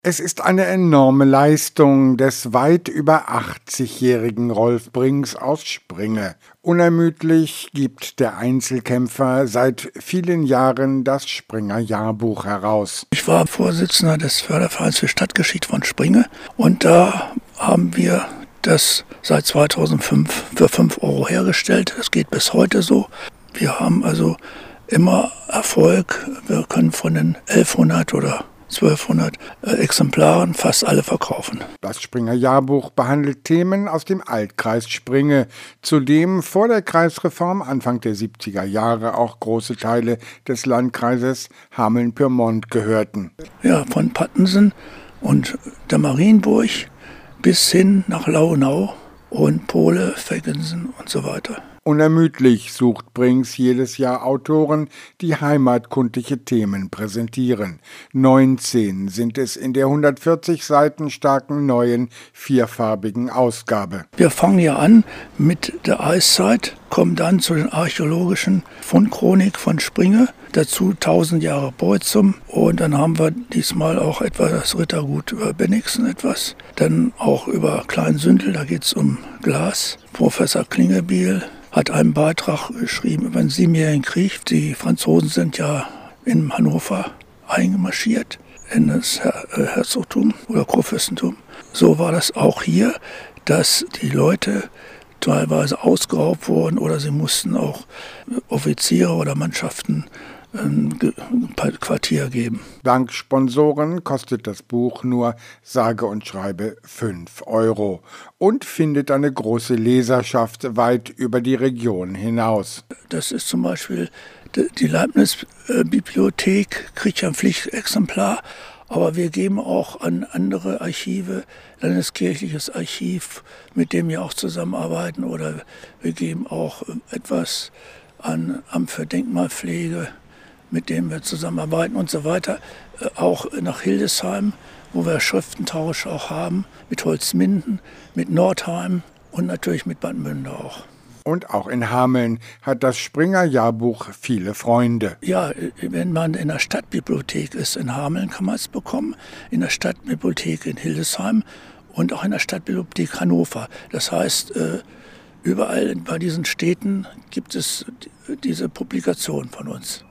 Es ist eine enorme Leistung des weit über 80-jährigen Rolf Brinks aus Springe. Unermüdlich gibt der Einzelkämpfer seit vielen Jahren das Springer Jahrbuch heraus. Ich war Vorsitzender des Fördervereins für Stadtgeschichte von Springe und da haben wir das seit 2005 für 5 € hergestellt. Das geht bis heute so. Wir haben also immer Erfolg. Wir können von den 1100 oder 1200 Exemplaren fast alle verkaufen. Das Springer Jahrbuch behandelt Themen aus dem Altkreis Springe, zu dem vor der Kreisreform Anfang der 70er Jahre auch große Teile des Landkreises Hameln-Pyrmont gehörten. Ja, von Pattensen und der Marienburg bis hin nach Launau und Pole, Veggensen und so weiter. Unermüdlich sucht Brinks jedes Jahr Autoren, die heimatkundliche Themen präsentieren. 19 sind es in der 140 Seiten starken neuen vierfarbigen Ausgabe. Wir fangen ja an mit der Eiszeit, kommen dann zu den archäologischen Fundchronik von Springe, dazu 1000 Jahre Beuzum und dann haben wir diesmal auch etwa das Rittergut über Bennigsen etwas, dann auch über Klein-Sündel, da geht es um Glas. Professor Klingebiel hat einen Beitrag geschrieben über den Siebenjährigen Krieg. Die Franzosen sind ja in Hannover eingemarschiert, in das Herzogtum oder Kurfürstentum. So war das auch hier, dass die Leute teilweise ausgeraubt wurden oder sie mussten auch Offiziere oder Mannschaften ein Quartier geben. Dank Sponsoren kostet das Buch nur sage und schreibe 5 € und findet eine große Leserschaft weit über die Region hinaus. Das ist zum Beispiel die Leibniz-Bibliothek, kriegt ja ein Pflichtexemplar, aber wir geben auch an andere Archive, Landeskirchliches Archiv, mit dem wir auch zusammenarbeiten, oder wir geben auch etwas an Amt für Denkmalpflege, mit dem wir zusammenarbeiten und so weiter, auch nach Hildesheim, wo wir Schriftentausch auch haben, mit Holzminden, mit Nordheim und natürlich mit Bad Münde auch. Und auch in Hameln hat das Springer Jahrbuch viele Freunde. Ja, wenn man in der Stadtbibliothek ist in Hameln, kann man es bekommen, in der Stadtbibliothek in Hildesheim und auch in der Stadtbibliothek Hannover. Das heißt, überall bei diesen Städten gibt es diese Publikation von uns.